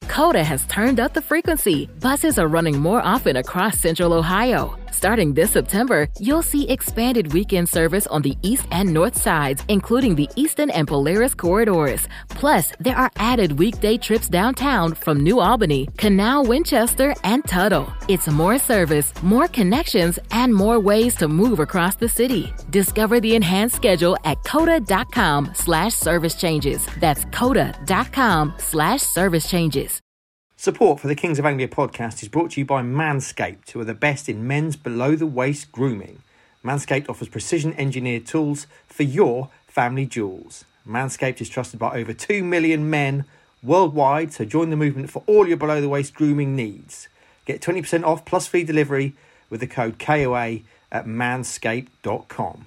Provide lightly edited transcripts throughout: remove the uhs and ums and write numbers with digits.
Coda has turned up the frequency. Buses are running more often across Central Ohio. Starting this September, you'll see expanded weekend service on the east and north sides, including the Eastern and Polaris corridors. Plus, there are added weekday trips downtown from New Albany, Canal, Winchester, and Tuttle. It's more service, more connections, and more ways to move across the city. Discover the enhanced schedule at coda.com/service changes. That's coda.com/service changes. Support for the Kings of Anglia podcast is brought to you by Manscaped, who are the best in men's below-the-waist grooming. Manscaped offers precision-engineered tools for your family jewels. Manscaped is trusted by over 2 million men worldwide, so join the movement for all your below-the-waist grooming needs. Get 20% off plus free delivery with the code KOA at manscaped.com.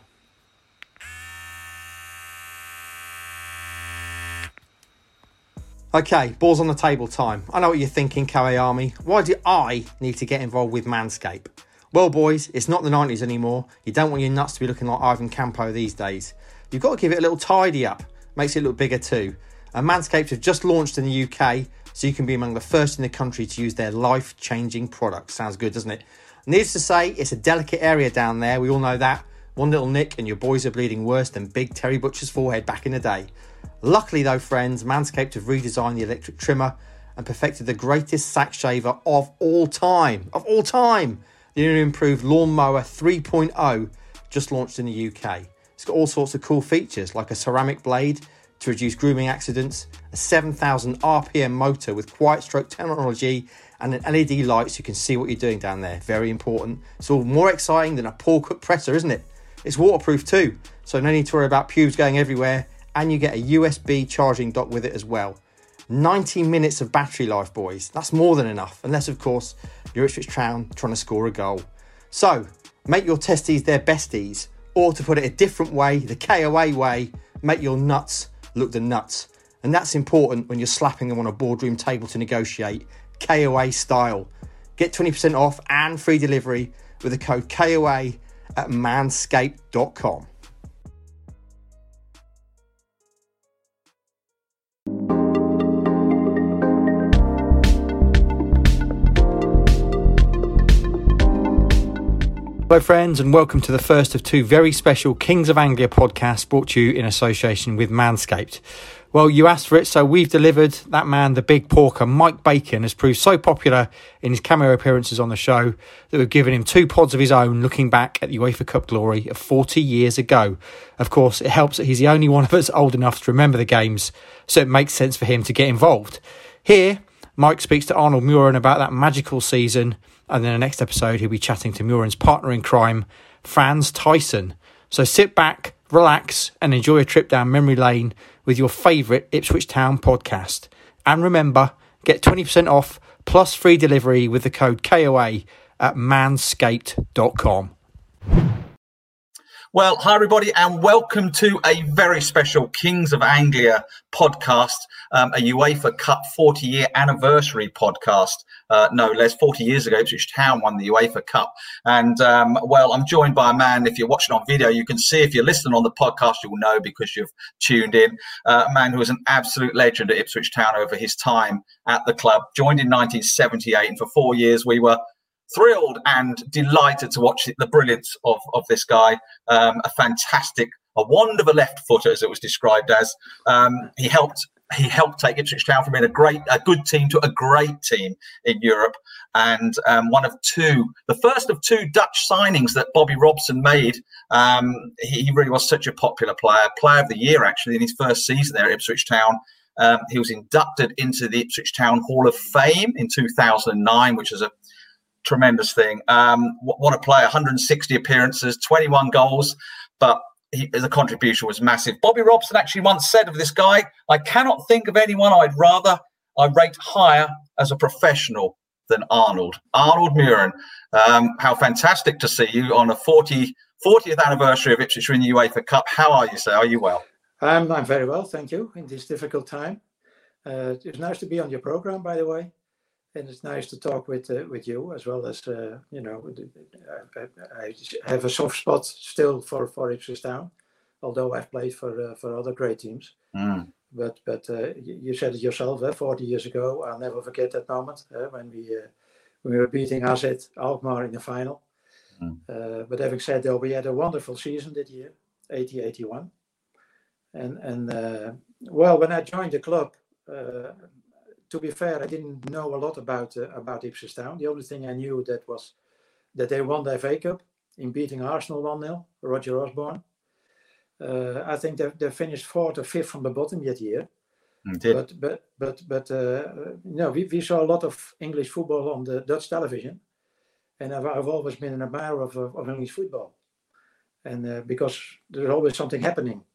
Okay, balls on the table time. I know what you're thinking, KOA Army. Why do I need to get involved with Manscaped? Well, boys, it's not the 90s anymore. You don't want your nuts to be looking like Ivan Campo these days. You've got to give it a little tidy up. Makes it look bigger too. And Manscaped have just launched in the UK, so you can be among the first in the country to use their life-changing products. Sounds good, doesn't it? Needless to say, it's a delicate area down there. We all know that. One little nick and your boys are bleeding worse than Big Terry Butcher's forehead back in the day. Luckily though, friends, Manscaped have redesigned the electric trimmer and perfected the greatest sack shaver of all time. Of all time! The new improved Lawnmower 3.0 just launched in the UK. It's got all sorts of cool features like a ceramic blade to reduce grooming accidents, a 7,000 RPM motor with quiet stroke technology, and an LED light so you can see what you're doing down there. Very important. It's all more exciting than a Paul Cook presser, isn't it? It's waterproof too, so no need to worry about pubes going everywhere, and you get a USB charging dock with it as well. 90 minutes of battery life, boys. That's more than enough, unless, of course, you're Ipswich Town trying to score a goal. So, make your testes their besties, or to put it a different way, the KOA way, make your nuts look the nuts. And that's important when you're slapping them on a boardroom table to negotiate, KOA style. Get 20% off and free delivery with the code KOA at manscaped.com. Hello friends, and welcome to the first of two very special Kings of Anglia podcasts brought to you in association with Manscaped. Well, you asked for it, so we've delivered. That man, the big porker, Mike Bacon, has proved so popular in his cameo appearances on the show that we've given him 2 pods of his own looking back at the UEFA Cup glory of 40 years ago. Of course, it helps that he's the only one of us old enough to remember the games, so it makes sense for him to get involved. Here, Mike speaks to Arnold Muhren about that magical season, and in the next episode he'll be chatting to Muhren's partner in crime, Frans Thijssen. So sit back, relax and enjoy a trip down memory lane with your favourite Ipswich Town podcast. And remember, get 20% off plus free delivery with the code KOA at manscaped.com. Well, hi everybody, and welcome to a very special Kings of Anglia podcast, a UEFA Cup 40-year anniversary podcast. No less, 40 years ago, Ipswich Town won the UEFA Cup. And, well, I'm joined by a man, if you're watching on video, you can see. If you're listening on the podcast, you'll know because you've tuned in. A man who was an absolute legend at Ipswich Town over his time at the club. Joined in 1978, and for 4 years we were thrilled and delighted to watch the brilliance of this guy. A wand of a left footer, as it was described as. He helped take Ipswich Town from being a good team to a great team in Europe, and the first of 2 Dutch signings that Bobby Robson made. He really was such a popular player of the year actually in his first season there at Ipswich Town. He was inducted into the Ipswich Town Hall of Fame in 2009, which is a tremendous thing. What a player, 160 appearances, 21 goals, but the contribution was massive. Bobby Robson actually once said of this guy, I cannot think of anyone I rate higher as a professional than Arnold Muhren. How fantastic to see you on a 40th anniversary of Ipswich in the UEFA Cup. How are you, sir? Are you well? I'm very well, thank you, in this difficult time. It's nice to be on your program, by the way. And it's nice to talk with you, as well as, I have a soft spot still for Ipswich Town, although I've played for other great teams. But you said it yourself, 40 years ago. I'll never forget that moment when we were beating AZ Alkmaar in the final. But having said that, we had a wonderful season that year, 80-81. And well, when I joined the club, to be fair, I didn't know a lot about Ipswich Town. The only thing I knew that was that they won the FA Cup in beating Arsenal 1-0, Roger Osborne. I think they finished 4th or 5th from the bottom that year. But we saw a lot of English football on the Dutch television, and I've always been an admirer of English football, and because there's always something happening.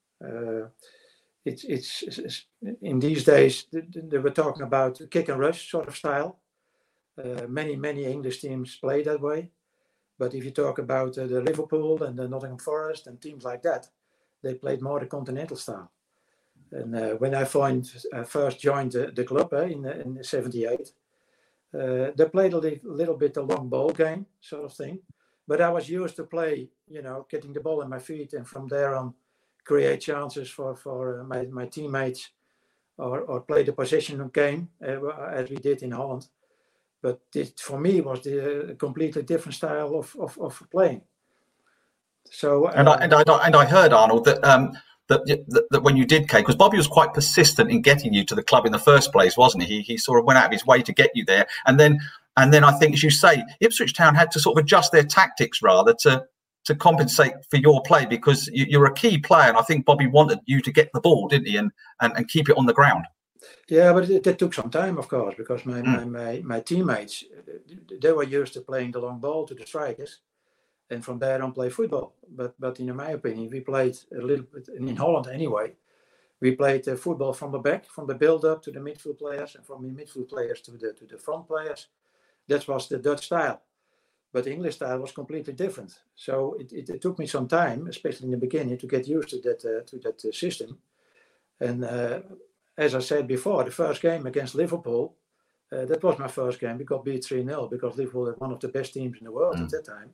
It's in these days they were talking about kick and rush sort of style. Many English teams play that way, but if you talk about the Liverpool and the Nottingham Forest and teams like that, they played more the continental style. And when I first joined the club in '78, they played a little bit the long ball game sort of thing, but I was used to play, getting the ball in my feet, and from there on create chances for my teammates, or play the possession game as we did in Holland. But it for me was the completely different style of playing. So and I heard, Arnold, that when you did came, because Bobby was quite persistent in getting you to the club in the first place, wasn't he? He sort of went out of his way to get you there, and then I think, as you say, Ipswich Town had to sort of adjust their tactics rather to compensate for your play, because you're a key player, and I think Bobby wanted you to get the ball, didn't he, and keep it on the ground. Yeah, but it took some time, of course, because my teammates, they were used to playing the long ball to the strikers, and from there on play football. But in my opinion, we played a little bit, in Holland anyway, we played football from the back, from the build-up to the midfield players, and from the midfield players to the front players. That was the Dutch style. But the English style was completely different. So it took me some time, especially in the beginning, to get used to that system. And as I said before, the first game against Liverpool, that was my first game. We got beat 3-0 because Liverpool had one of the best teams in the world at that time.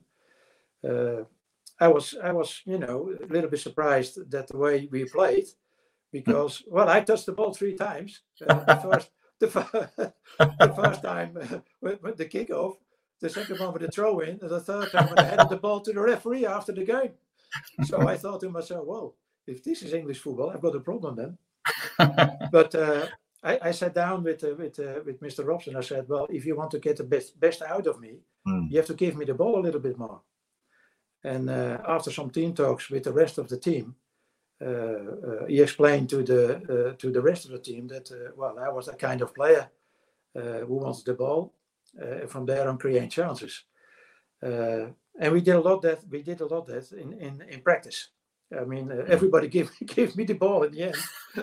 I was a little bit surprised that the way we played, because I touched the ball 3 times. The first time with the kickoff, the second one with the throw-in, and the third time when I handed the ball to the referee after the game. So I thought to myself, well, if this is English football, I've got a problem then. But I sat down with Mr. Robson. I said, well, if you want to get the best out of me, you have to give me the ball a little bit more. And after some team talks with the rest of the team, he explained to the rest of the team that I was that kind of player who wanted the ball. From there on, create chances, and we did a lot that in practice. I mean, everybody gave me the ball in the end.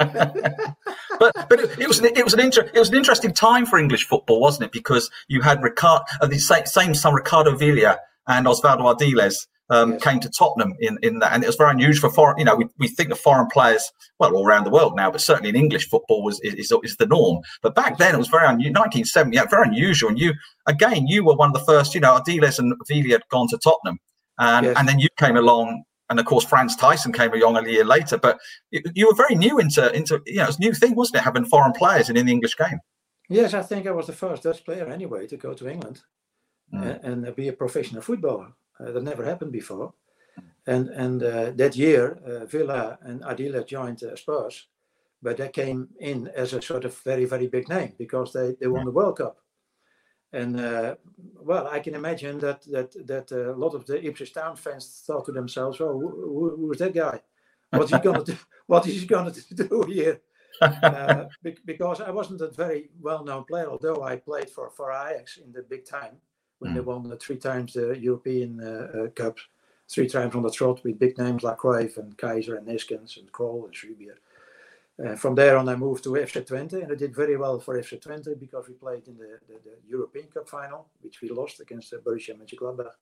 but it was an interesting time for English football, wasn't it? Because you had the same Ricardo Villa and Osvaldo Ardiles came to Tottenham in that, and it was very unusual for foreign. We think of foreign players all around the world now, but certainly in English football is the norm. But back then it was very 1970, very unusual. And you were one of the first. Ardiles and Villa had gone to Tottenham, and then you came along. And of course, Franz Tyson came along a year later. But you were very new into it was a new thing, wasn't it, having foreign players in the English game? Yes, I think I was the first Dutch player anyway to go to England and be a professional footballer. That never happened before. And that year, Villa and Ardiles joined Spurs, but they came in as a sort of very, very big name because they won the World Cup. And I can imagine that a lot of the Ipswich Town fans thought to themselves, "Oh, who is that guy? What's he going to do? What is he going to do here?" Because I wasn't a very well-known player, although I played for Ajax in the big time when they won 3 times the European Cup, 3 times on the trot with big names like Cruyff and Kaiser and Neskens and Krol and Schreiber. From there on, I moved to FC Twente, and I did very well for FC Twente because we played in the European Cup final, which we lost against Borussia Mönchengladbach.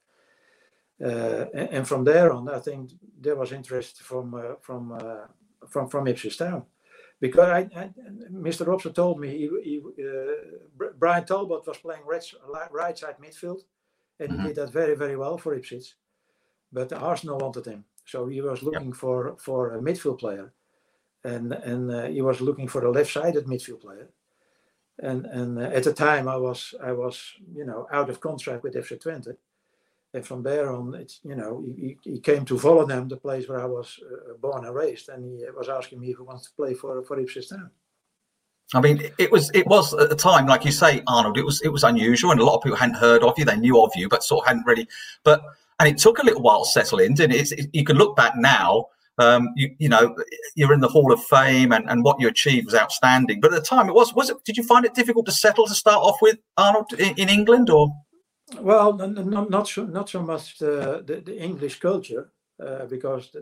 And from there on, I think there was interest from Ipswich Town, because Mr. Robson told me Brian Talbot was playing right side midfield, and he did that very, very well for Ipswich. But Arsenal wanted him, so he was looking for a midfield player. and he was looking for a left-sided midfield player. And at the time I was out of contract with FC Twente, and from there on he came to Volendam, the place where I was born and raised, and he was asking me if he wants to play for Ipswich Town. I mean, it was at the time, like you say, Arnold. It was unusual, and a lot of people hadn't heard of you. They knew of you, but sort of hadn't really. And it took a little while to settle in. Didn't it? You can look back now. You're in the Hall of Fame, and what you achieved was outstanding. But at the time, was it? Did you find it difficult to settle to start off with, Arnold, in England, or? Well, not so much the English culture, because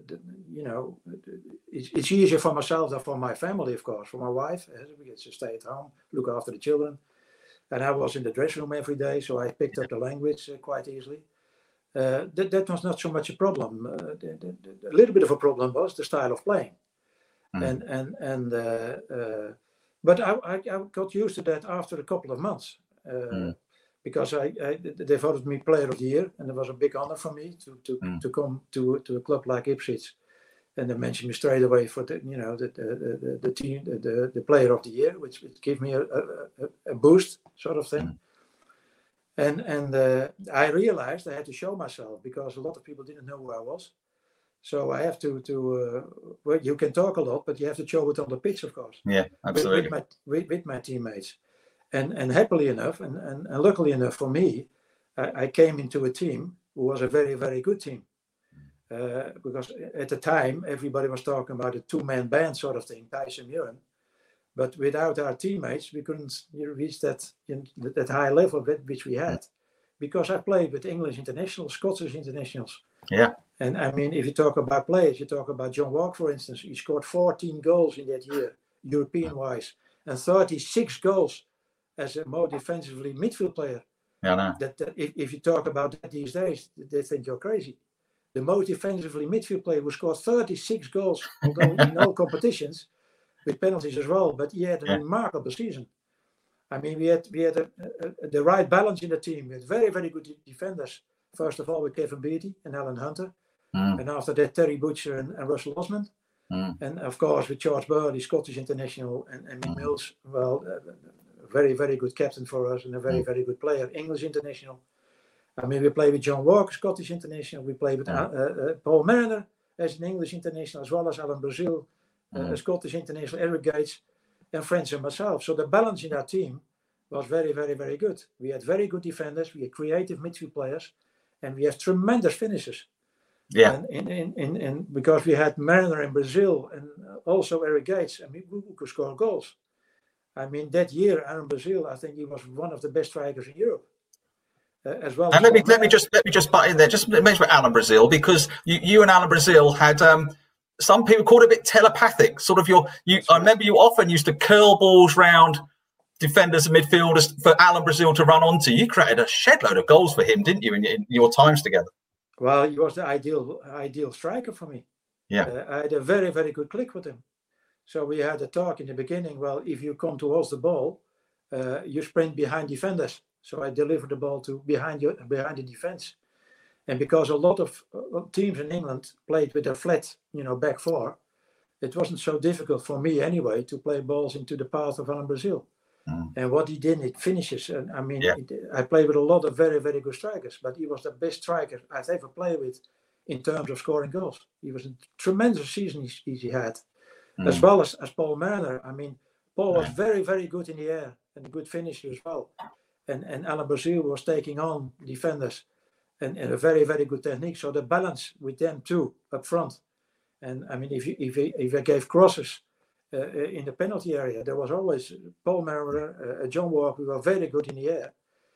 it's easier for myself than for my family, of course. For my wife, we get to stay at home, look after the children, and I was in the dressing room every day, so I picked up the language quite easily. That was not so much a problem. A little bit of a problem was the style of playing, but I got used to that after a couple of months, because they voted me Player of the Year, and it was a big honor for me to come to a club like Ipswich, and they mentioned me straight away for the team, the Player of the Year, which gave me a boost, sort of thing. And I realized I had to show myself, because a lot of people didn't know who I was. So I have to well, you can talk a lot, but you have to show it on the pitch, of course. Yeah, absolutely. With my teammates. And happily enough, and luckily enough for me, I came into a team who was a very, very good team. Because at the time, everybody was talking about a two-man band sort of thing, Thijs and Muren. But without our teammates, we couldn't reach that high level which we had. Because I played with English internationals, Scottish internationals. Yeah. And I mean, if you talk about players, you talk about John Walk, for instance. He scored 14 goals in that year, European-wise, and 36 goals as a more defensively midfield player. Yeah, no. That if you talk about that these days, they think you're crazy. The most defensively midfield player who scored 36 goals, although in all competitions, with penalties as well, but he had a remarkable season. I mean, we had the right balance in the team. We had very, very good defenders. First of all, with Kevin Beattie and Alan Hunter. And after that, Terry Butcher and Russell Osmond. And of course, with George Burley, Scottish international, and Mick Mills, well, very, very good captain for us and a very, very good player, English international. I mean, we played with John Walker, Scottish international. We played with Paul Mariner as an English international, as well as Alan Brazil, a Scottish international, Eric Gates, and French and myself. So the balance in our team was very, very, very good. We had very good defenders, we had creative midfield players, and we have tremendous finishers. Yeah. And because we had Mariner in Brazil and also Eric Gates, I mean, who could score goals. I mean, that year, Aaron Brazil, I think he was one of the best strikers in Europe. As well. And let me just butt in there. Just mention about Alan Brazil, because you and Alan Brazil had some people called it a bit telepathic. Sort of I remember you often used to curl balls round defenders and midfielders for Alan Brazil to run onto. You created a shed load of goals for him, didn't you, in your times together? Well, he was the ideal striker for me. Yeah, I had a very, very good click with him. So we had a talk in the beginning. Well, if you come towards the ball, you sprint behind defenders. So I delivered the ball to behind the defense. And because a lot of teams in England played with a flat, back four, it wasn't so difficult for me anyway to play balls into the path of Alan Brazil. And what he did, it finishes. And I mean, I played with a lot of very, very good strikers, but he was the best striker I've ever played with in terms of scoring goals. He was a tremendous season he had, as well as Paul Mariner. I mean, Paul was very, very good in the air and a good finisher as well. And Alan Brazil was taking on defenders and a very, very good technique. So the balance with them too up front. And I mean, if I gave crosses in the penalty area, there was always Paul Mariner, John Walker, who were very good in the air.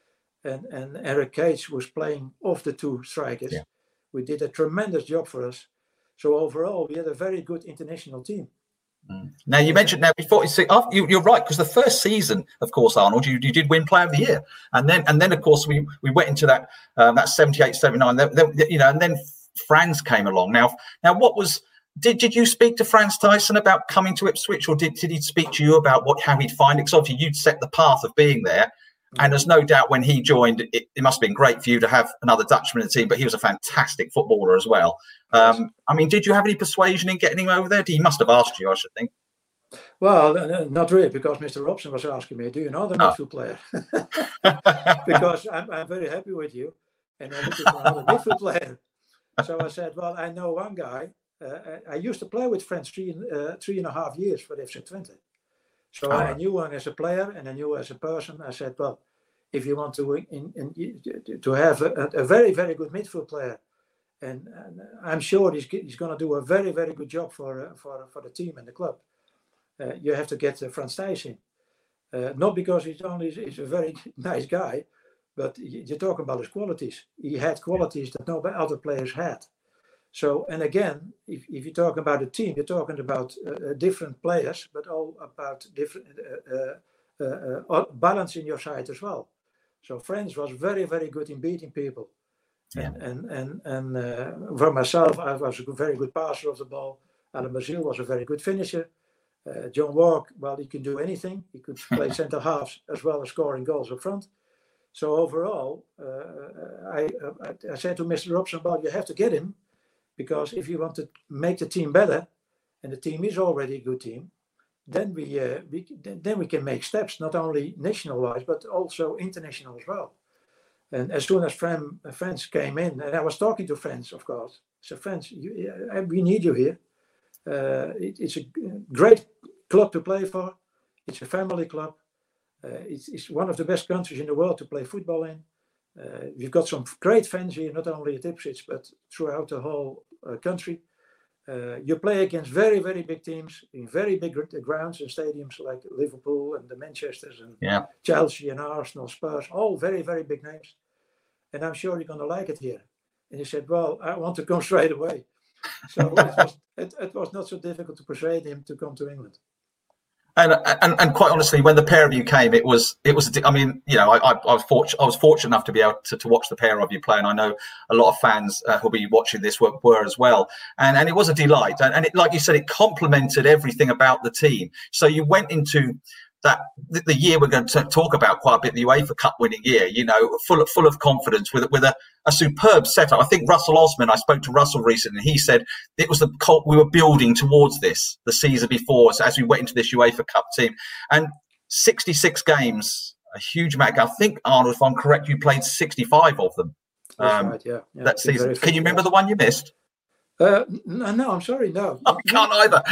And Eric Gates was playing off the two strikers. Yeah. We did a tremendous job for us. So overall, we had a very good international team. Now, you mentioned before, you're right, because the first season, of course, Arnold, you did win Player of the Year. And then of course, we went into that 78, 79, and then Frans came along. Now, what was... Did you speak to Frans Thijssen about coming to Ipswich, or did he speak to you about how he'd find it? Because obviously you'd set the path of being there, And there's no doubt when he joined, it must have been great for you to have another Dutchman in the team, but he was a fantastic footballer as well. I mean, did you have any persuasion in getting him over there? He must have asked you, I should think. Well, not really, because Mr. Robson was asking me, do you know the midfield player? Because I'm very happy with you, and I'm looking for another midfield player. So I said, well, I know one guy. I used to play with friends 3.5 years for FC Twente. So I knew him as a player and I knew him as a person. I said, well, if you want to have a very, very good midfield player, and I'm sure he's going to do a very, very good job for the team and the club, you have to get Frans Thijs in. Not because he's a very nice guy, but you're talking about his qualities. He had qualities that no other players had. So, and again, if you're talking about a team, you're talking about different players, but all about different balance in your side as well. So Frans was very, very good in beating people. Yeah. And for myself, I was a very good passer of the ball. Alan Brazil was a very good finisher. John Walk, well, he could do anything. He could play centre halves as well as scoring goals up front. So overall, I said to Mr. Robson, well, you have to get him. Because if you want to make the team better, and the team is already a good team, then we can make steps, not only national-wise, but also international as well. And as soon as Frans came in, and I was talking to Frans, of course, I said, Frans, we need you here. It's a great club to play for. It's a family club. It's one of the best countries in the world to play football in. We've got some great fans here, not only at Ipswich, but throughout the whole country. You play against very, very big teams in very big grounds and stadiums like Liverpool and the Manchesters and Chelsea and Arsenal, Spurs, all very, very big names. And I'm sure you're going to like it here. And he said, well, I want to come straight away. So it was not so difficult to persuade him to come to England. And quite honestly, when the pair of you came, it was. I mean, you know, I was fortunate enough to be able to watch the pair of you play, and I know a lot of fans who'll be watching this were as well. And it was a delight. And it, like you said, it complemented everything about the team. So you went into the year we're going to talk about quite a bit, the UEFA Cup winning year, you know, full of confidence with a superb setup. I think Russell Osman, I spoke to Russell recently, and he said it was the cult we were building towards this the season before, so as we went into this UEFA Cup team. And 66 games, a huge amount. I think, Arnold, if I'm correct, you played 65 of them. That's right, yeah. That season. Can you remember the one you missed? No, I'm sorry, no. I can't either.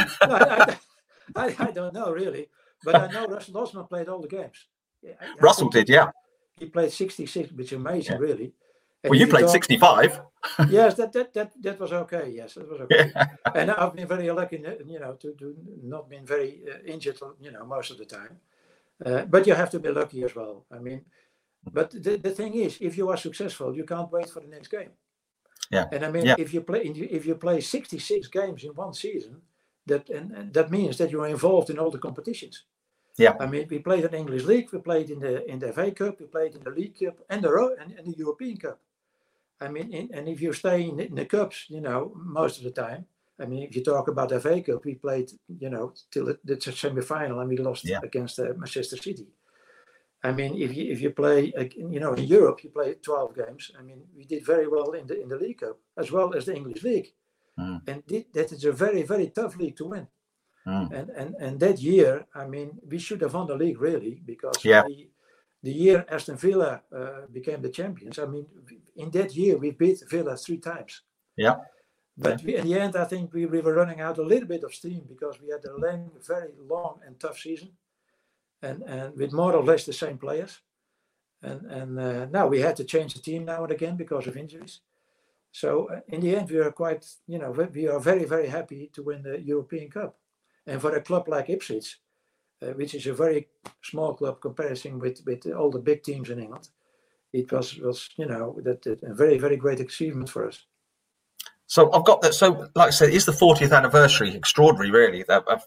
I don't know, really. But I know Russell Osman played all the games. Russell did, yeah. He played 66, which is amazing, really. And well, you played 65. Yes, that was okay. Yes, that was okay. Yeah. And I've been very lucky, you know, to not been very injured, you know, most of the time. But you have to be lucky as well. I mean, but the thing is, if you are successful, you can't wait for the next game. Yeah. And I mean, if you play 66 games in one season, that means that you are involved in all the competitions. Yeah. I mean, we played in the English League, we played in the FA Cup, we played in the League Cup and the European Cup. I mean, and if you stay in the cups, you know, most of the time. I mean, if you talk about the FA Cup, we played, you know, till the semi-final, and we lost against Manchester City. I mean, if you play, you know, in Europe, you play 12 games. I mean, we did very well in the League Cup as well as the English League. And that is a very, very tough league to win. And that year, I mean, we should have won the league, really, because the year Aston Villa became the champions. I mean, in that year, we beat Villa 3 times. Yeah. But in the end, I think we were running out a little bit of steam because we had a very long and tough season, and with more or less the same players. And now we had to change the team now and again because of injuries. So in the end, we are quite, you know, we are very, very happy to win the European Cup. And for a club like Ipswich, which is a very small club comparison with all the big teams in England, it was you know, that a very, very great achievement for us. So I've got that. So, like I said, it's the 40th anniversary. Extraordinary, really.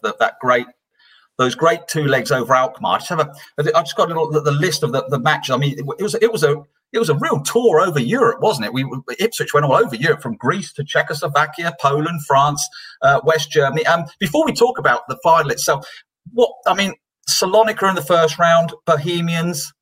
Those great 2 legs over Alkmaar. I just got the list of the matches. I mean, it was a real tour over Europe, wasn't it? Ipswich went all over Europe, from Greece to Czechoslovakia, Poland, France, West Germany. Before we talk about the final itself, Salonika in the first round, Bohemians,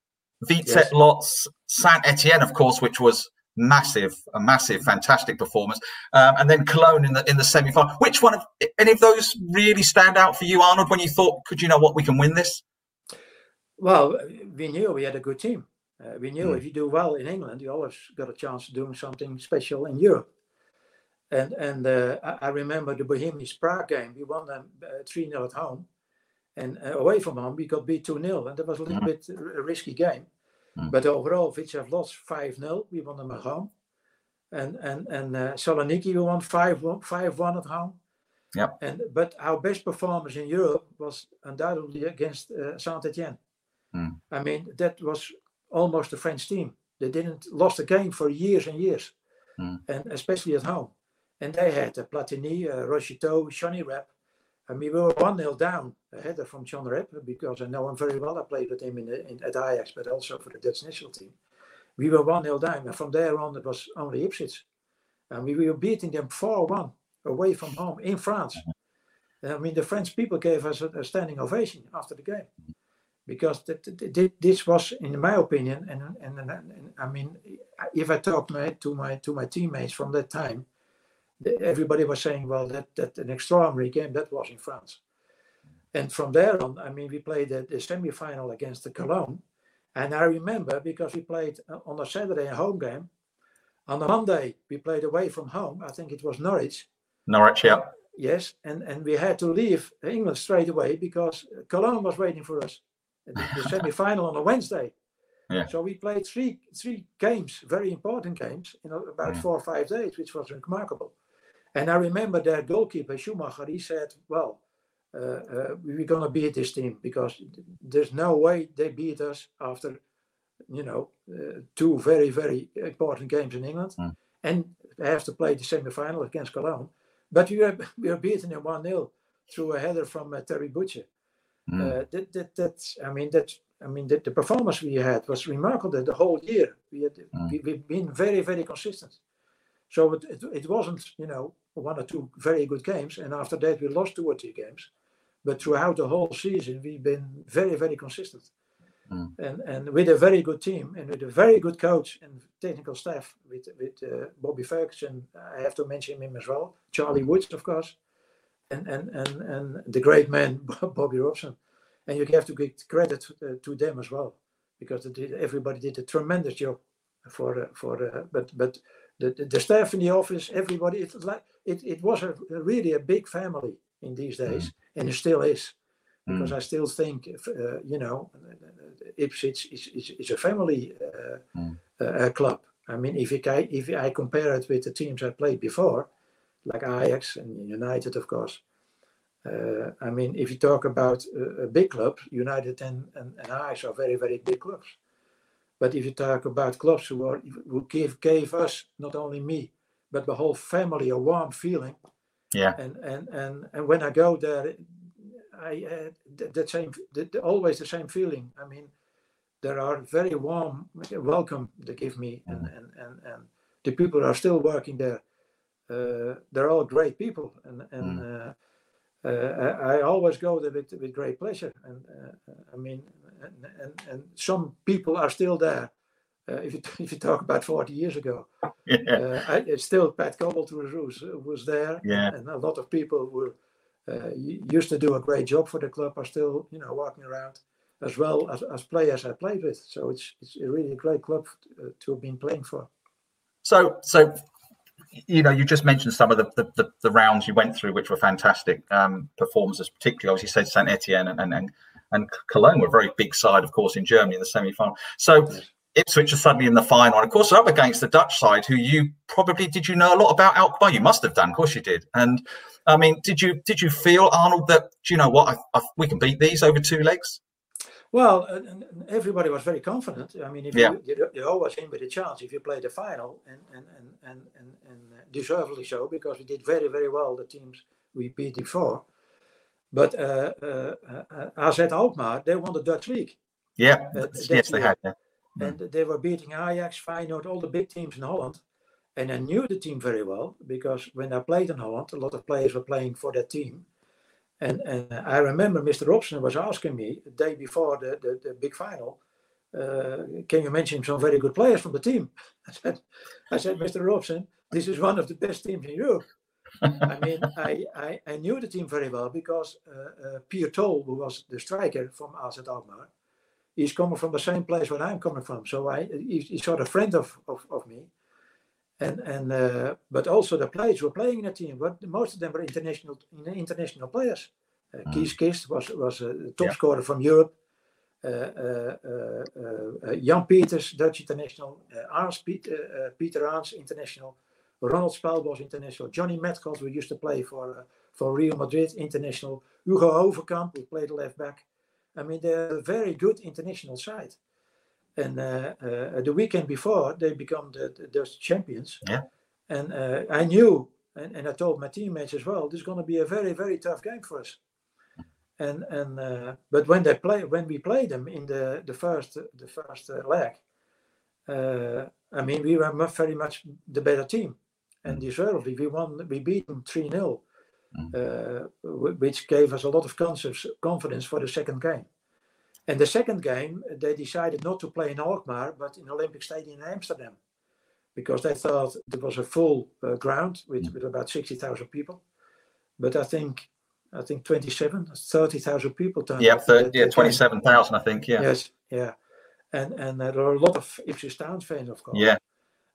Vitesse Yes. Lotz, Saint Etienne, of course, which was a massive, fantastic performance, and then Cologne in the semi-final. Which one of any of those really stand out for you, Arnold? When you thought, could you know what, we can win this? Well, we knew we had a good team. We knew if you do well in England, you always got a chance of doing something special in Europe. And I remember the Bohemians Prague game. We won them 3-0 at home, and away from home we got beat 2-0, and that was a little bit a risky game. But overall, Vitesse lost 5-0. We won them at home, and Saloniki we won 5-1 at home. Yep. But our best performance in Europe was undoubtedly against Saint Etienne. I mean, that was almost a French team. They didn't lost a game for years and years, and especially at home. And they had Platini, Rochiteau, Johnny Rep. And we were 1-0 down, a header from John Rep, because I know him very well. I played with him at Ajax, but also for the Dutch national team. We were 1-0 down, and from there on, it was only Ipswich. And we were beating them 4-1 away from home in France. I mean, the French people gave us a standing ovation after the game. Because this was, in my opinion, and I mean, if I talk to my teammates from that time, everybody was saying, well, that an extraordinary game that was in France. And from there on, I mean, we played the semi-final against the Cologne, and I remember because we played on a Saturday a home game. On a Monday we played away from home. I think it was Norwich. Norwich, yeah. Yes, and we had to leave England straight away because Cologne was waiting for us. The semi-final on a Wednesday. Yeah. So we played three games, very important games, in about 4 or 5 days, which was remarkable. And I remember their goalkeeper, Schumacher, he said, well, we're going to beat this team because there's no way they beat us after, 2 very, very important games in England. And they have to play the semi-final against Cologne. But we were beaten in 1-0 through a header from Terry Butcher. The performance we had was remarkable the whole year. We've been very, very consistent. So it wasn't, 1 or 2 very good games, and after that we lost 2 or 3 games. But throughout the whole season, we've been very, very consistent, and with a very good team and with a very good coach and technical staff with Bobby Ferguson. I have to mention him as well. Charlie Woods, of course, and the great man Bobby Robson. And you have to give credit to them as well, because everybody did a tremendous job but the staff in the office, everybody, it was really a big family in these days, and it still is, because I still think, Ipswich is a family club. I mean, if I compare it with the teams I played before, like Ajax and United, of course. I mean, if you talk about a big club, United and Ajax are very, very big clubs. But if you talk about clubs who gave us, not only me, but the whole family, a warm feeling. Yeah. And when I go there, I always the same feeling. I mean, there are very warm welcome they give me, and the people are still working there. They're all great people, and I always go there with great pleasure. And I mean, and some people are still there. If you talk about 40 years ago, it's still Pat Cobalt who was there, and a lot of people who used to do a great job for the club are still, walking around, as well as players I played with. So it's really a great club to have been playing for. So you just mentioned some of the rounds you went through, which were fantastic performances, particularly, as you said, Saint Etienne and Cologne were a very big side, of course, in Germany in the semi-final. So Ipswich are suddenly in the final, and of course, they're up against the Dutch side, who did you know a lot about Alkmaar? You must have done, of course you did. And I mean, did you feel, Arnold, that, do you know what, we can beat these over 2 legs? Well, everybody was very confident. I mean, if you always in with a chance if you play the final, and deservedly so, because we did very, very well the teams we beat before. But AZ Alkmaar, they won the Dutch league. Yeah, yes, they had. Yeah. And they were beating Ajax, Feyenoord, all the big teams in Holland. And I knew the team very well, because when I played in Holland, a lot of players were playing for that team. And I remember Mr. Robson was asking me the day before the big final, can you mention some very good players from the team? I said, Mr. Robson, this is one of the best teams in Europe. I mean, I knew the team very well because Pier Tol, who was the striker from AZ Alkmaar, he's coming from the same place where I'm coming from. So he's sort of a friend of me. But also the players who were playing in the team, but most of them were international players. Kees Kist was a top scorer from Europe. Jan Peters, Dutch international. Peter Arns, international. Ronald Spelbos, international. Johnny Metcalf, who used to play for Real Madrid, international. Hugo Overkamp, who played left back. I mean, they're a very good international side. And the weekend before, they become the Dutch champions. Yeah. And I knew, and I told my teammates as well, this is going to be a very, very tough game for us. But when we played them in the first leg, I mean, we were very much the better team, and deservedly we beat them 3-0, which gave us a lot of confidence for the second game. And the second game, they decided not to play in Alkmaar, but in Olympic Stadium in Amsterdam, because they thought there was a full ground with about 60,000 people. But I think 30,000 people turned up. 27,000, I think. Yeah. Yes, yeah, and there are a lot of Ipswich Town fans, of course. Yeah.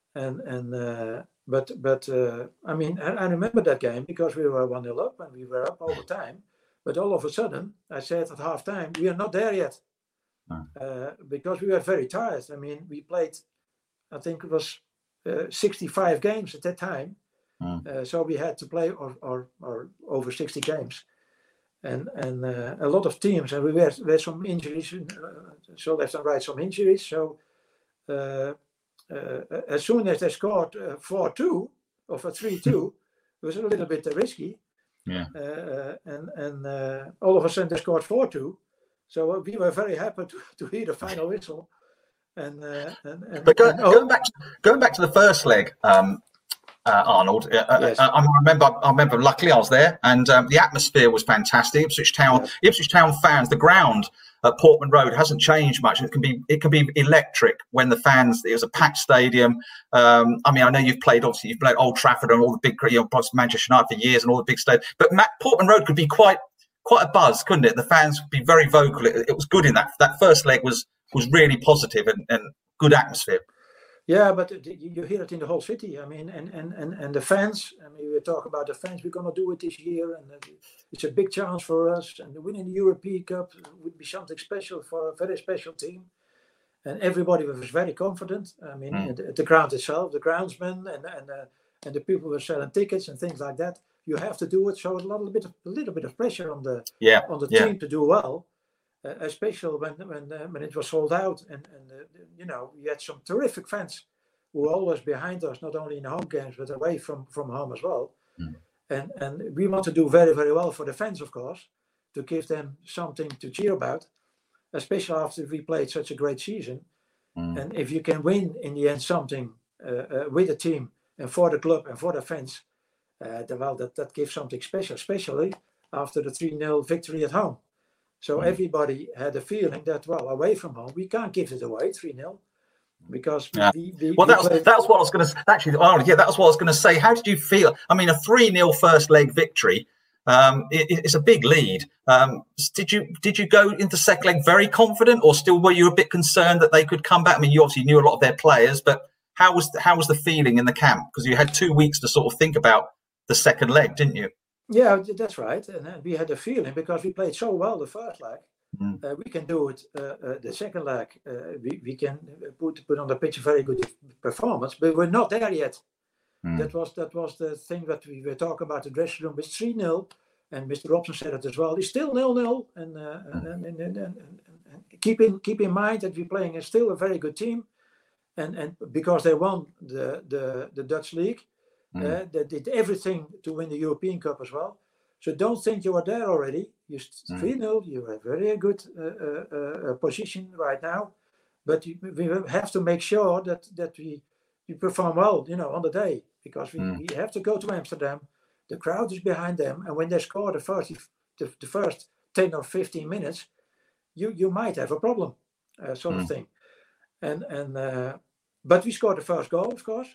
But I mean, I remember that game because we were 1-0 up and we were up all the time. But all of a sudden, I said at halftime, we are not there yet, because we were very tired. I mean, we played, I think it was 65 games at that time, so we had to play or over 60 games, and a lot of teams, and we had some injuries, so left and right some injuries. So as soon as they scored 4-2 or 3-2, it was a little bit risky. Yeah. And all of a sudden they scored 4-2, so we were very happy to hear the final whistle. But going back to the first leg, Arnold. Yes. I remember. Luckily, I was there, and the atmosphere was fantastic. Ipswich Town fans. The ground at Portman Road hasn't changed much. It can be electric when the fans. It was a packed stadium. I mean, I know you've played Old Trafford and all the big, Manchester United for years and all the big stadiums. But Portman Road could be quite a buzz, couldn't it? The fans would be very vocal. It was good in that. That first leg was really positive and good atmosphere. Yeah, but you hear it in the whole city. I mean, and the fans. I mean, we talk about the fans. We're going to do it this year, and it's a big chance for us. And winning the European Cup would be something special for a very special team. And everybody was very confident. I mean, the ground itself, the groundsmen, and the people who were selling tickets and things like that. You have to do it. So a little bit of pressure on the team to do well. Especially when it was sold out, and we had some terrific fans who were always behind us, not only in home games but away from home as well. And we want to do very, very well for the fans, of course, to give them something to cheer about, especially after we played such a great season. And if you can win in the end something with the team and for the club and for the fans, that gives something special, especially after the 3-0 victory at home. So everybody had a feeling that, away from home, we can't give it away 3-0 because that was what I was going to actually. That was what I was going to say. How did you feel? I mean, a 3-0 first leg victory. It's a big lead. Did you go into second leg very confident, or still were you a bit concerned that they could come back? I mean, you obviously knew a lot of their players, but how was the feeling in the camp? Because you had 2 weeks to sort of think about the second leg, didn't you? Yeah, that's right. And we had a feeling because we played so well the first leg. We can do it the second leg. We can put on the pitch a very good performance, but we're not there yet. That was the thing that we were talking about. The dressing room is 3-0, and Mr. Robson said it as well. It's still 0-0, and keep in mind that we're playing still a very good team, and because they won the Dutch league. They did everything to win the European Cup as well. So don't think you are there already. You're 3-0. You have a very good position right now. But we have to make sure that we perform well, on the day. Because we have to go to Amsterdam. The crowd is behind them. And when they score the first 10 or 15 minutes, you might have a problem, sort of thing. But we scored the first goal, of course,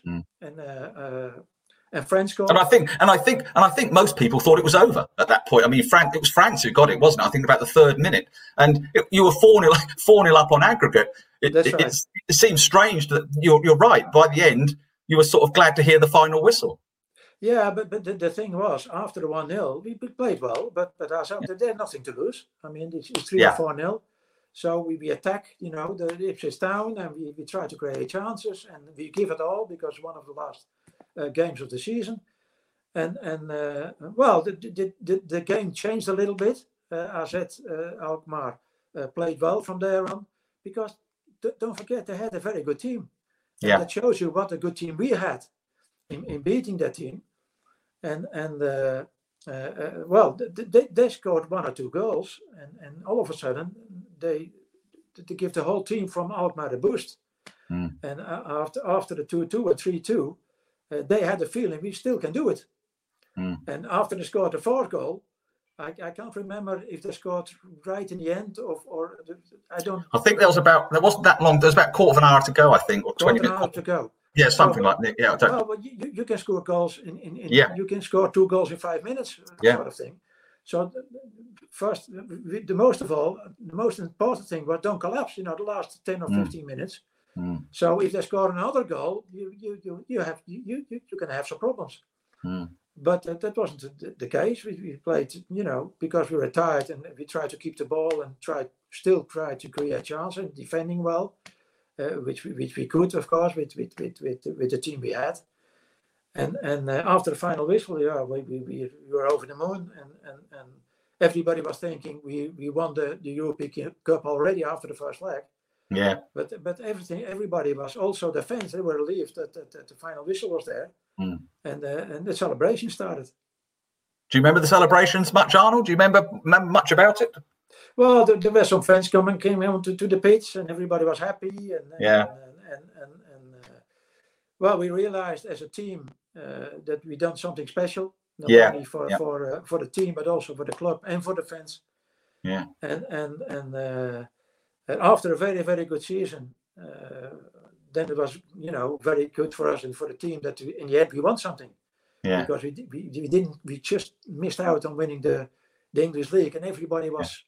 and France scored. And I think most people thought it was over at that point. I mean, it was France who got it, wasn't it? I think about the third minute, and you were 4-0 up on aggregate. It seems strange that you're right. By the end, you were sort of glad to hear the final whistle. Yeah, but the thing was, after the 1-0, we played well, but ourselves, they had nothing to lose. I mean, it's 3 or 4-0. So we attack, the Ipswich Town, and we try to create chances, and we give it all because one of the last games of the season. And well, the game changed a little bit. AZ Alkmaar played well from there on, because don't forget, they had a very good team. And that shows you what a good team we had in beating that team. Well, they scored 1 or 2 goals, and all of a sudden they give the whole team from Alkmaar a boost. And after the 2-2 and 3-2, they had the feeling we still can do it. And after they scored the 4th goal, I can't remember if they scored right in the end or I don't. I think there wasn't that long. There was about a quarter of an hour to go, I think, or 20 minutes to go. Yeah, something like that. Yeah, well, you can score goals you can score 2 goals in 5 minutes, sort of thing. So first, the most important thing was don't collapse. The last 10 or 15 minutes. So if they score another goal, you can have some problems. But that wasn't the case. We played, because we were tired, and we tried to keep the ball and still try to create chances, defending well. Which we could, of course, with the team we had, and after the final whistle, we were over the moon, and everybody was thinking we won the European Cup already after the first leg. Yeah. But everybody was, also the fans, they were relieved that the final whistle was there, and the celebration started. Do you remember the celebrations much, Arnold? Do you remember much about it? Well, there were some fans came on to the pitch, and everybody was happy. Well, we realized as a team that we done something special, not only for the team, but also for the club and for the fans. Yeah. And after a very, very good season, then it was very good for us and for the team that in the end we won something. Yeah. Because we just missed out on winning the English league, and everybody was.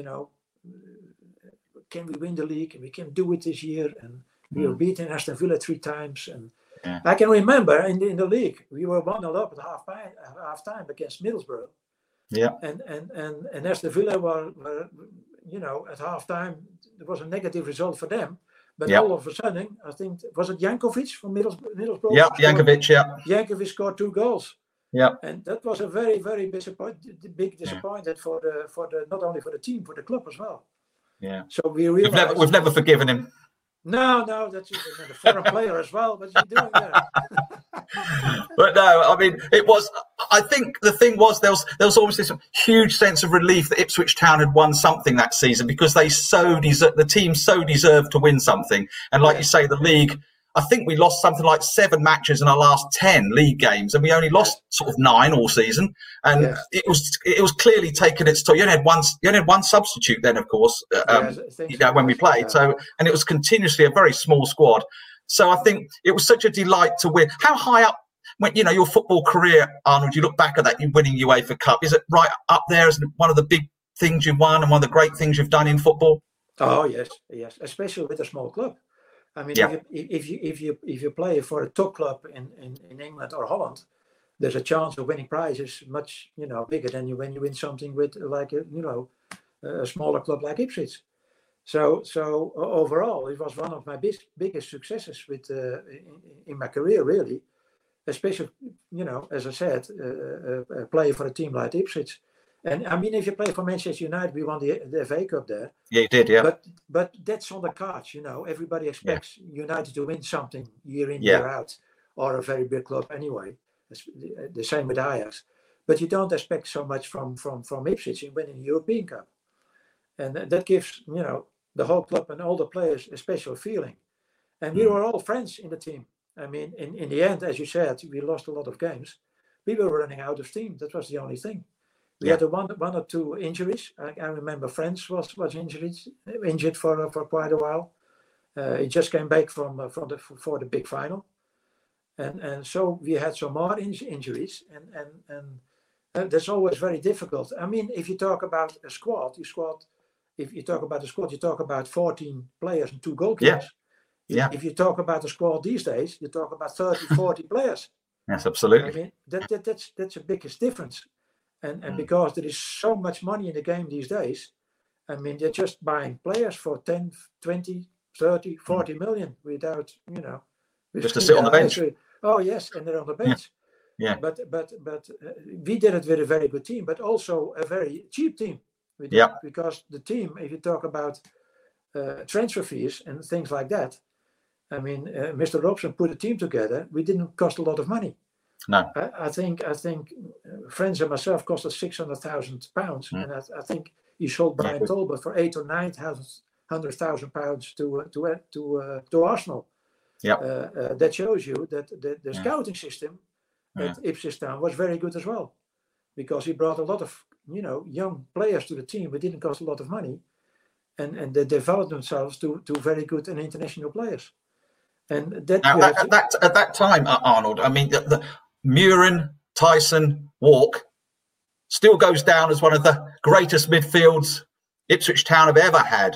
Can we win the league? And we can do it this year. And we were beating Aston Villa 3 times. And I can remember in the league, we were 1-0 up at half time against Middlesbrough. Yeah. And Aston Villa were at half time, there was a negative result for them. But all of a sudden, I think, was it Jankovic from Middlesbrough? Yeah, Jankovic, Jankovic scored 2 goals. Yeah, and that was a very, very big disappointment for the not only for the team, for the club as well. Yeah. So we realized we've never forgiven him. No, that's a foreign player as well. What's he doing there? But no, I mean, it was. I think the thing was there was almost this huge sense of relief that Ipswich Town had won something that season, because the team so deserved to win something. And like you say, the league. I think we lost something like 7 matches in our last 10 league games, and we only lost sort of 9 all season. And it was clearly taking its toll. You only had one substitute then, of course, when we played. So, and it was continuously a very small squad. So I think it was such a delight to win. How high up, when your football career, Arnold? You look back at that, you winning UEFA Cup. Is it right up there as one of the big things you've won and one of the great things you've done in football? Oh yes, especially with a small club. I mean, if you play for a top club in England or Holland, there's a chance of winning prizes much bigger than when you win something with like a smaller club like Ipswich. So overall, it was one of my biggest successes with in my career, really. Especially as I said, playing for a team like Ipswich. And I mean, if you play for Manchester United, we won the FA Cup there. Yeah, you did, yeah. But that's on the cards, Everybody expects United to win something year in, year out, or a very big club anyway. The same with Ajax. But you don't expect so much from Ipswich in winning the European Cup. And that gives, the whole club and all the players a special feeling. And we were all friends in the team. I mean, in the end, as you said, we lost a lot of games. We were running out of steam. That was the only thing. We had one or 2 injuries. I remember Frans was injured for quite a while. He just came back for the big final, and so we had some more injuries, and that's always very difficult. I mean, if you talk about a squad, if you talk about a squad, you talk about 14 players and 2 goalkeepers. Yeah. If you talk about a squad these days, you talk about 30, 40 players. Yes, absolutely. I mean, that's the biggest difference. And because there is so much money in the game these days, I mean, they're just buying players for 10, 20, 30, 40 million without, just to sit on the bench. Oh, yes, and they're on the bench. Yeah. But we did it with a very good team, but also a very cheap team. Because the team, if you talk about transfer fees and things like that, I mean, Mr. Robson put a team together. We didn't cost a lot of money. No. I think friends and myself cost us £600,000, and I think he sold Brian Talbot for £800,000 or £900,000 to Arsenal. That shows you that the scouting system at Ipswich Town was very good as well, because he brought a lot of young players to the team. It didn't cost a lot of money, and they developed themselves to very good and international players. And that at that time, Arnold, I mean, the Muren, Tyson, Walk still goes down as one of the greatest midfields Ipswich Town have ever had.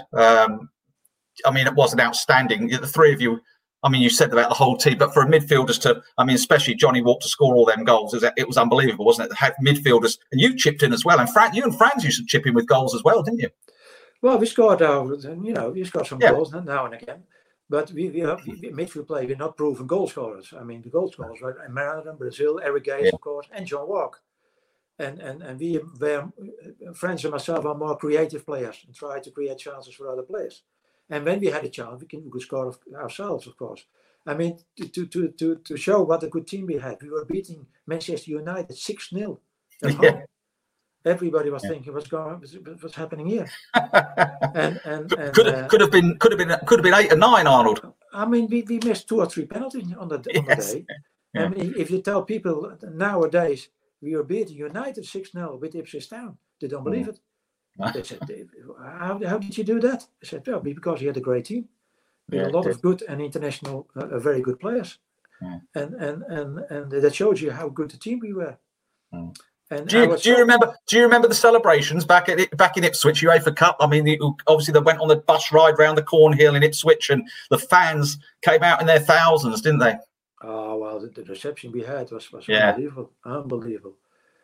I mean, it was an outstanding. The three of you. I mean, you said about the whole team, but for a midfielders to, I mean, especially Johnny Walk to score all them goals, it was unbelievable, wasn't it? To have midfielders, and you chipped in as well, and you and Franz used to chip in with goals as well, didn't you? Well, we scored we scored some goals now and again, but we midfield play. We're not proven goal scorers. I mean, the goal scorers were Maradona, Brazil, Eric Gaze, of course, and John Walk, and we were, Franz and myself are more creative players and try to create chances for other players. And when we had a chance, we could score ourselves, of course. I mean, to show what a good team we had, we were beating Manchester United 6-0 at home. Everybody was thinking, what's happening here? and could have been 8 or 9, Arnold. I mean, we missed 2 or 3 penalties on the day. I mean, if you tell people nowadays we were beating United 6-0 with Ipswich Town, they don't believe it. They said, how did you do that? I said, well, because he had a great team. We had a lot of good and international, very good players. And that shows you how good the team we were. And do you remember the celebrations back in Ipswich, UEFA Cup? I mean, obviously they went on the bus ride round the Cornhill in Ipswich, and the fans came out in their thousands, didn't they? Oh, well, the reception we had was unbelievable.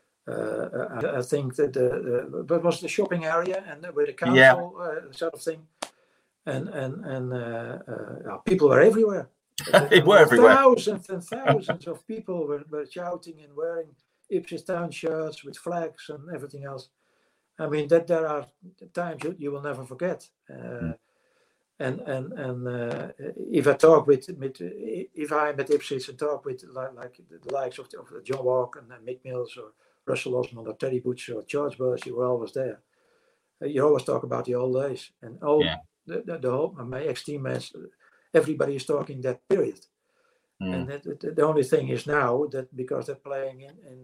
I think that but was the shopping area and with the council sort of thing, and people were everywhere. They were everywhere. Thousands and thousands of people were shouting and wearing Ipswich Town shirts with flags and everything else. I mean, that there are times you will never forget. And if I talk if I'm at Ipswich and talk with like the likes of John Walk and Mick Mills or Russell Osmond or Terry Butcher or George Bush, you were always there. You always talk about the old days, and the whole my ex-teammates, everybody is talking that period. And the only thing is now that because they're playing in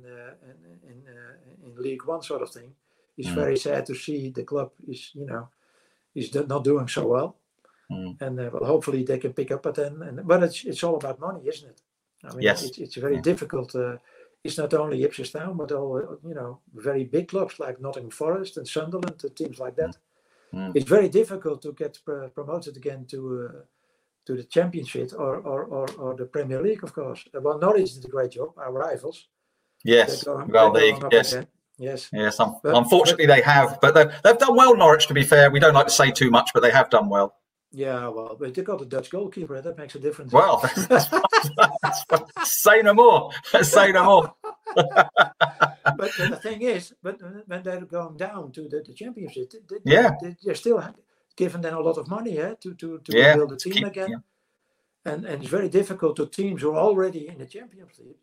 League One sort of thing, it's very sad to see the club is not doing so well. And well, hopefully they can pick up again. But it's all about money, isn't it? I mean, it's very difficult. It's not only Ipswich Town, but all very big clubs like Nottingham Forest and Sunderland, teams like that. It's very difficult to get promoted again to the Championship or the Premier League, of course. Well, Norwich did a great job. Our rivals. Yes. Yes. Unfortunately, they have, but they've done well. Norwich, to be fair, we don't like to say too much, but they have done well. Yeah, well, but they got a Dutch goalkeeper. That makes a difference. Well, say no more. Say no more. But the thing is, but when they're going down to the Championship, they're still giving them a lot of money to build a team again. Yeah. And it's very difficult to teams who are already in the Championship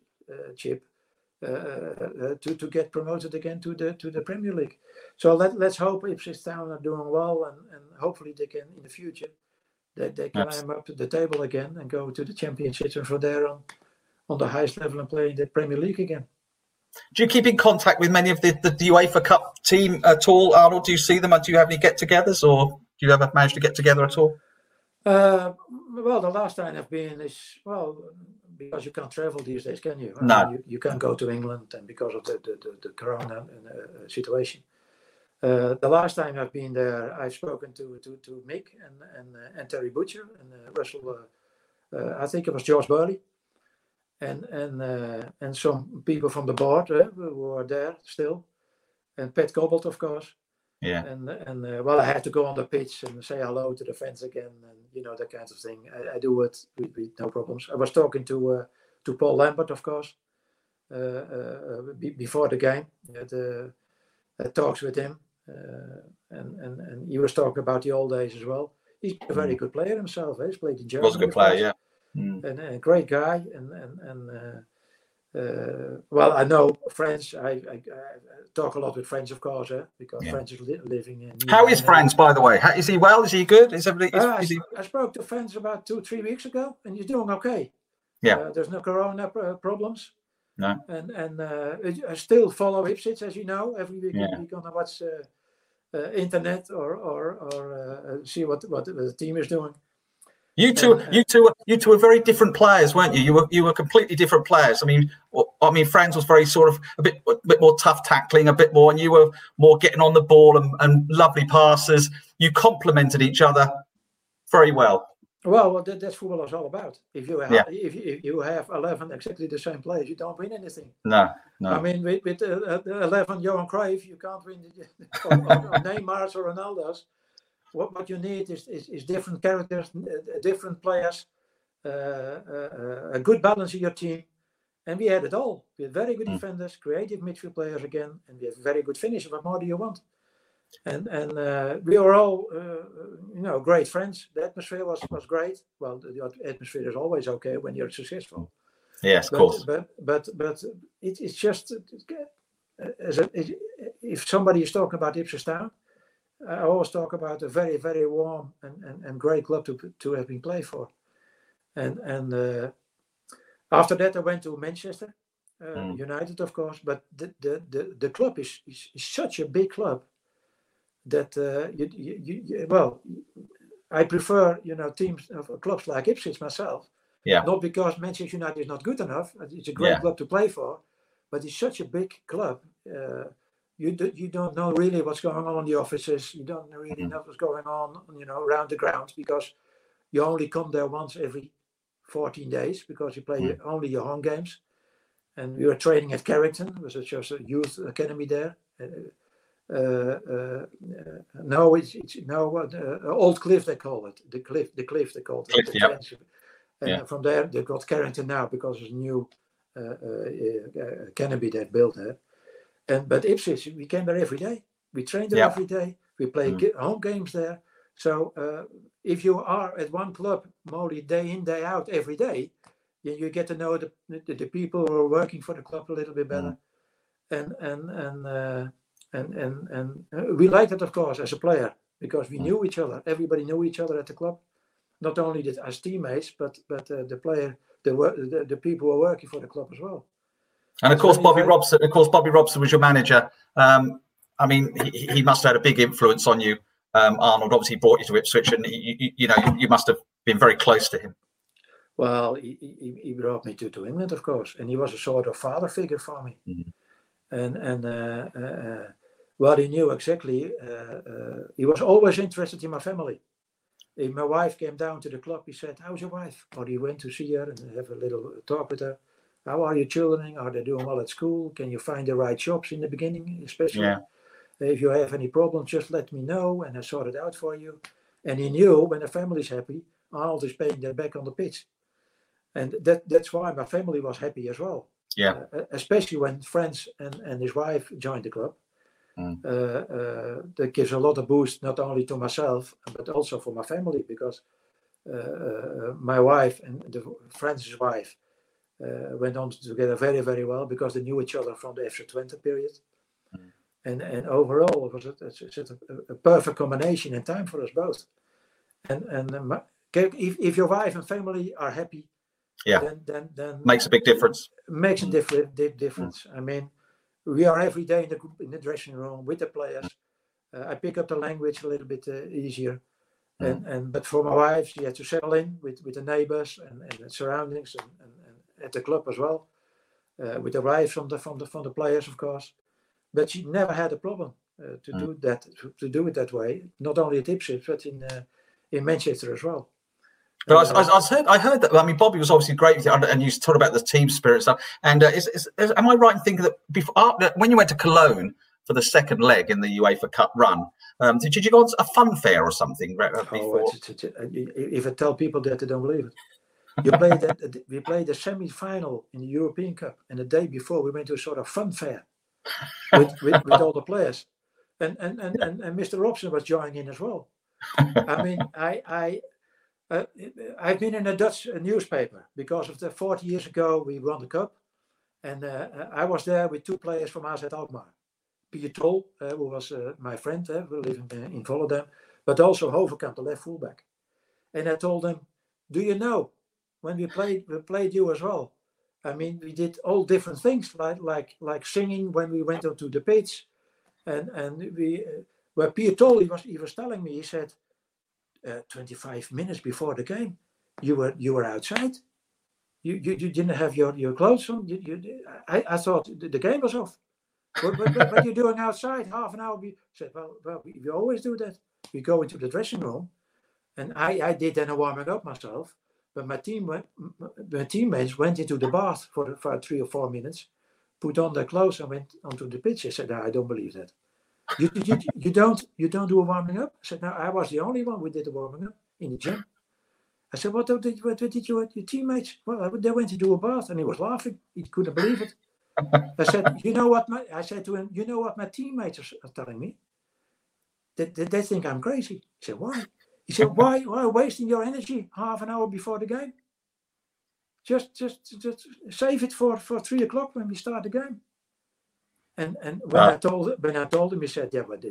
to get promoted again to the Premier League. So let's hope Ipswich Town are doing well, and hopefully they can in the future they climb up the table again and go to the Championship and from there on the highest level and play in the Premier League again. Do you keep in contact with many of the UEFA Cup team at all, Arnold? Do you see them? Do you have any get-togethers, or do you ever manage to get together at all? Well, the last time I've been is, well, because you can't travel these days, can you? No. I mean, you can't go to England, and because of the corona situation. The last time I've been there, I've spoken to Mick and Terry Butcher and Russell. I think it was George Burley, and some people from the board who are there still, and Pat Cobbold, of course. Yeah. And well, I had to go on the pitch and say hello to the fans again, and that kind of thing. I do it with no problems. I was talking to Paul Lambert, of course, before the game. Had talks with him, and he was talking about the old days as well. He's a very good player himself. He's played in Germany. Was a good player, yeah. And a great guy, well, I know French. I talk a lot with French, of course, because French is living in. How is Franz, by the way? Is he well? Is he good? Is everybody? I spoke to Franz about 2-3 weeks ago, and he's doing okay. Yeah. There's no corona problems. No. And I still follow Ipswich, as you know. Every week you're gonna watch internet or see what the team is doing. You two were very different players, weren't you? You were completely different players. I mean, Franz was very sort of a bit more tough tackling, a bit more, and you were more getting on the ball and lovely passes. You complemented each other very well. Well, that's football is all about. If you have 11 exactly the same players, you don't win anything. No. I mean, with 11 Johan Cruyff, you can't win or Neymar's or Ronaldo's. What you need is different characters, different players, a good balance in your team. And we had it all. We had very good defenders, creative midfield players again, and we have very good finishers. What more do you want? And we were all, great friends. The atmosphere was great. Well, the atmosphere is always okay when you're successful. Yes, of course. But it's just, if somebody is talking about Ipswich Town, I always talk about a very, very warm and great club to have been played for. And after that, I went to Manchester United, of course. But the club is such a big club that I prefer teams of clubs like Ipswich myself. Yeah. Not because Manchester United is not good enough. It's a great club to play for, but it's such a big club. You don't know really what's going on in the offices. You don't really know what's going on, around the grounds, because you only come there once every 14 days because you play only your home games. And we were training at Carrington, which was just a youth academy there. No, it's Old Cliff they call it. The cliff they call it. Cliff, and from there they've got Carrington now because it's a new academy they've built there. But Ipswich, we came there every day. We trained there every day. We played home games there. So if you are at one club mostly day in, day out, every day, you get to know the people who are working for the club a little bit better. And we liked it, of course, as a player, because we knew each other. Everybody knew each other at the club. Not only as teammates, but the people who are working for the club as well. And of course, Bobby Robson. Of course, Bobby Robson was your manager. I mean, he must have had a big influence on you. Arnold obviously brought you to Ipswich, and you must have been very close to him. Well, he brought me to England, of course, and he was a sort of father figure for me. Well, he knew exactly. He was always interested in my family. If my wife came down to the club, he said, "How's your wife?" Or he went to see her and have a little talk with her. How are your children? Are they doing well at school? Can you find the right jobs in the beginning, especially? Yeah. If you have any problems, just let me know and I sort it out for you. And he knew when the family's happy, Arnold is paying them back on the pitch. And that's why my family was happy as well. Yeah. Especially when Franz and his wife joined the club. That gives a lot of boost, not only to myself, but also for my family, because my wife and Franz's wife went on together very, very well because they knew each other from the FC Twente period. And overall, it was a perfect combination in time for us both. And if your wife and family are happy, then makes a big difference. Makes a difference. I mean, we are every day in the dressing room with the players. I pick up the language a little bit easier. But for my wife, she had to settle in with the neighbors and the surroundings and at the club as well, with the wives from the players, of course. But she never had a problem to do it that way. Not only at Ipswich, but in Manchester as well. But I heard that. I mean, Bobby was obviously great with you, and you talked about the team spirit stuff. And am I right in thinking that when you went to Cologne for the second leg in the UEFA Cup run, did you go on a fun fair or something before? If I tell people that, they don't believe it. We played the semi-final in the European Cup, and the day before we went to a sort of fun fair with all the players, and Mr. Robson was joining in as well. I mean, I've been in a Dutch newspaper because of the 40 years ago we won the cup, and I was there with two players from AZ Alkmaar, Piet Tol, who was my friend, who lived in Volendam, but also Hoverkamp, the left fullback. And I told them, "Do you know, when we played you as well? I mean, we did all different things, like singing when we went onto the pitch, and we where Piet Tol he was telling me, he said, 25 minutes before the game, you were outside. You didn't have your clothes on. I thought the game was off. What you're doing outside ha an hour? I said, well, we always do that. We go into the dressing room, and I did then a warming up myself. But my teammates went into the bath for 3 or 4 minutes, put on their clothes and went onto the pitch. I said, no, I don't believe that. You don't do a warming up? I said, no, I was the only one who did the warming up in the gym. I said, what did your teammates? Well, they went to do a bath, and he was laughing. He couldn't believe it. I said, I said to him, you know what my teammates are telling me? They think I'm crazy. He said, why? He said, why wasting your energy half an hour before the game? Just save it for 3 o'clock when we start the game. And when I told him, he said, yeah, but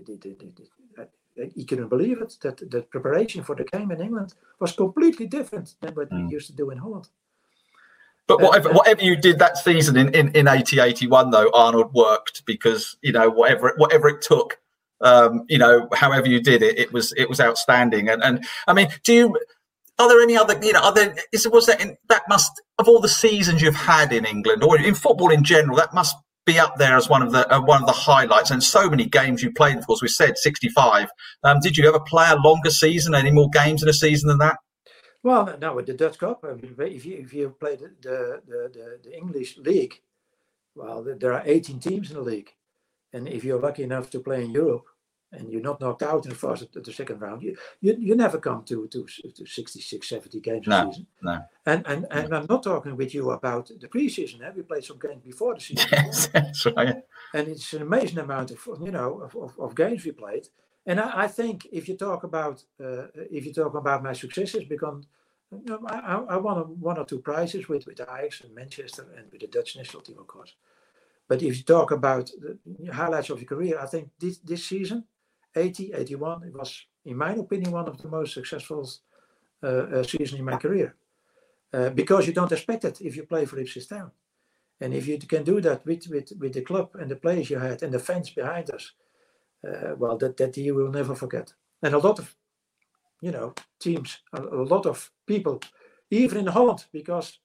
he couldn't believe it, that the preparation for the game in England was completely different than what we used to do in Holland. But whatever you did that season in 80-81, though, Arnold, worked, because, whatever it took, however you did it, it was outstanding. And I mean, are there any other, that must, of all the seasons you've had in England or in football in general, that must be up there as one of the highlights, and so many games you played. Of course, we said 65. Did you ever play a longer season? Any more games in a season than that? Well, no, with the Dutch Cup, I mean, if you play the English league, well, there are 18 teams in the league, and if you're lucky enough to play in Europe and you're not knocked out in the second round, you never come to 66, 70 games a season. No. And I'm not talking with you about the preseason. We played some games before the season. Yes, that's right. And it's an amazing amount of games we played. And I think if you talk about my successes, because I won 1 or 2 prizes with Ajax and Manchester and with the Dutch national team, of course. But if you talk about the highlights of your career, I think this season, 80-81, it was, in my opinion, one of the most successful seasons in my career. Because you don't expect it if you play for Ipswich Town. And if you can do that with the club and the players you had and the fans behind us, well, that you will never forget. And a lot of, teams, a lot of people, even in Holland, because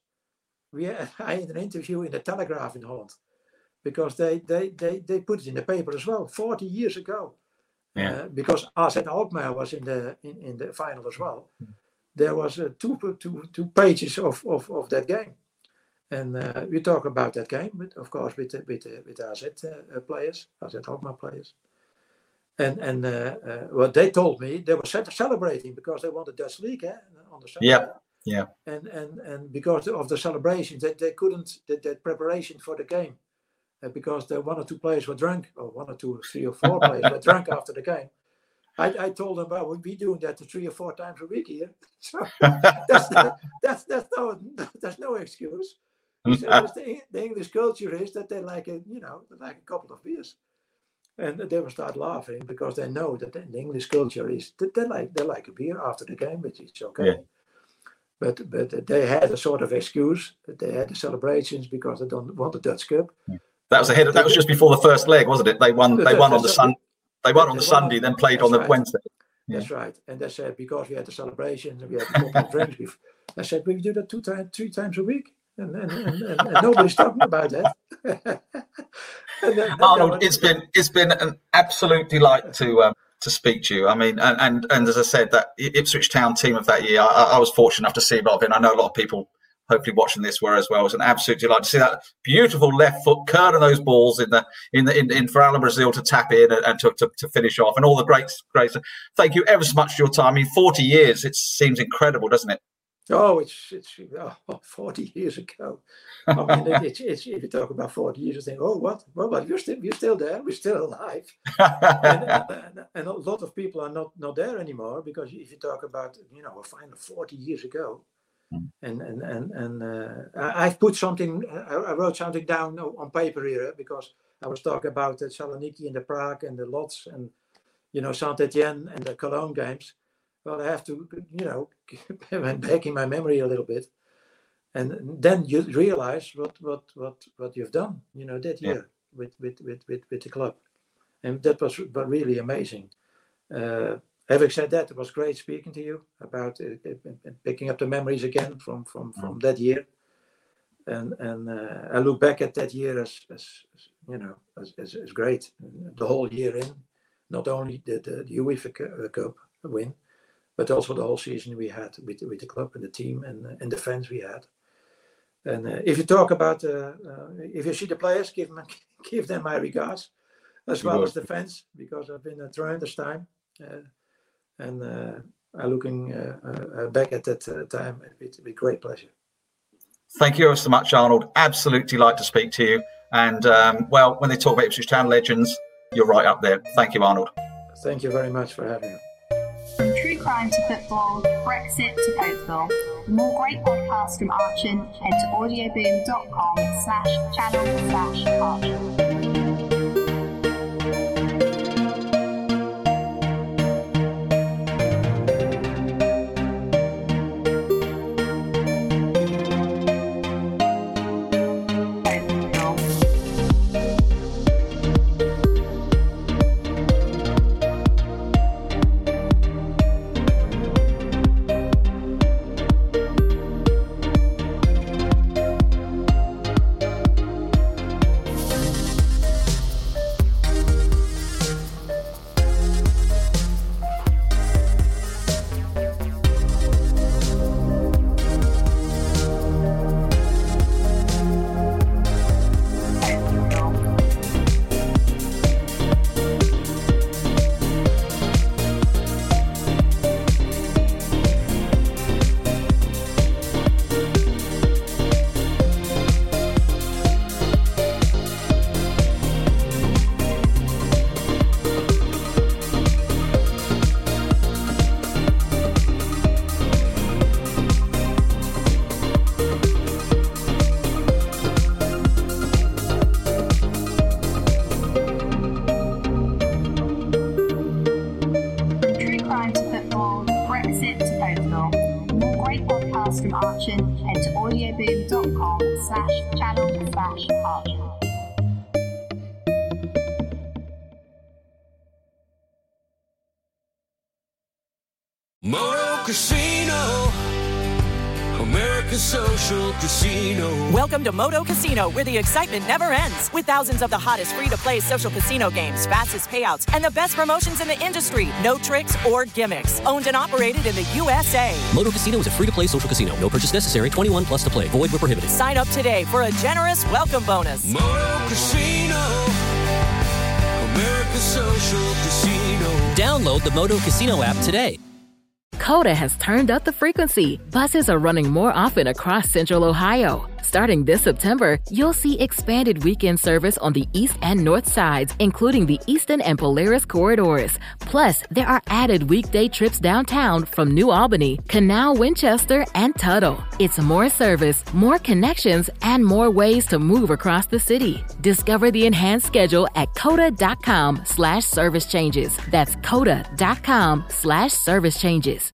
I had an interview in the Telegraph in Holland, because they put it in the paper as well, 40 years ago. Yeah. Because AZ Alkmaar was in the final as well. There was 2 pages of that game, and we talk about that game, but of course with AZ players, AZ Alkmaar players. And what they told me, they were celebrating because they won the Dutch league on the Sunday. Yeah. And because of the celebrations, they couldn't that preparation for the game, because the 1 or 2 players were drunk, or 1 or 2, 3 or 4 players were drunk after the game. I told them, well, we'll be doing that 3 or 4 times a week here. So that's no excuse. So the English culture is that they like a couple of beers. And they will start laughing because they know that the English culture is that they like a beer after the game, which is okay. Yeah. But they had a sort of excuse that they had the celebrations because they don't want the Dutch Cup. Yeah. That was just before the first leg, wasn't it? They won on the Sunday, then played on the Wednesday. That's right. And they said, because we had the celebrations and we had a couple of drinks, I said, we do that 3 times a week. And nobody's talking about that. Arnold, it's been an absolute delight to speak to you. I mean, and as I said, that Ipswich Town team of that year, I was fortunate enough to see a lot of it. I know a lot of people hopefully watching this were as well. It was an absolute delight to see that beautiful left foot curling those balls in for Alan Brazil to tap in and to finish off, and all the great. Thank you ever so much for your time. I mean, 40 years, it seems incredible, doesn't it? Oh, it's 40 years ago. I mean, it's if you talk about 40 years, you think, oh, what? Well, but we're still there. We're still alive. and a lot of people are not there anymore, because if you talk about, a final 40 years ago, and I've put something. I wrote something down on paper here, because I was talking about Saloniki and the Prague and the Lodz and Saint-Etienne and the Cologne games. Well, I have to, went back in my memory a little bit, and then you realize what you've done, that year with the club, and that was really amazing. Having said that, it was great speaking to you about picking up the memories again from that year, and I look back at that year as great. The whole year in, not only the UEFA Cup win, but also the whole season we had with the club and the team and the fans we had. And if you talk about, if you see the players, give them my regards, as well as the fans, because I've been a tremendous time. And I'm looking back at that time with great pleasure. Thank you so much, Arnold. Absolute delight to speak to you. And, when they talk about Ipswich Town legends, you're right up there. Thank you, Arnold. Thank you very much for having me. From true crime to football, Brexit to Oakville. For more great podcasts from Archon, head to audioboom.com/channel/Archon. From Archon, head to audioboom.com/channel/Archon. Moto Casino, American Social Casino. Welcome to Moto Casino, where the excitement never ends. With thousands of the hottest free-to-play social casino games, fastest payouts, and the best promotions in the industry. No tricks or gimmicks. Owned and operated in the USA. Moto Casino is a free-to-play social casino. No purchase necessary. 21 plus to play. Void where prohibited. Sign up today for a generous welcome bonus. Moto Casino, American Social Casino. Download the Moto Casino app today. Coda has turned up the frequency. Buses are running more often across Central Ohio. Starting this September, you'll see expanded weekend service on the east and north sides, including the Eastern and Polaris corridors. Plus, there are added weekday trips downtown from New Albany, Canal, Winchester, and Tuttle. It's more service, more connections, and more ways to move across the city. Discover the enhanced schedule at coda.com/service changes. That's coda.com/service changes.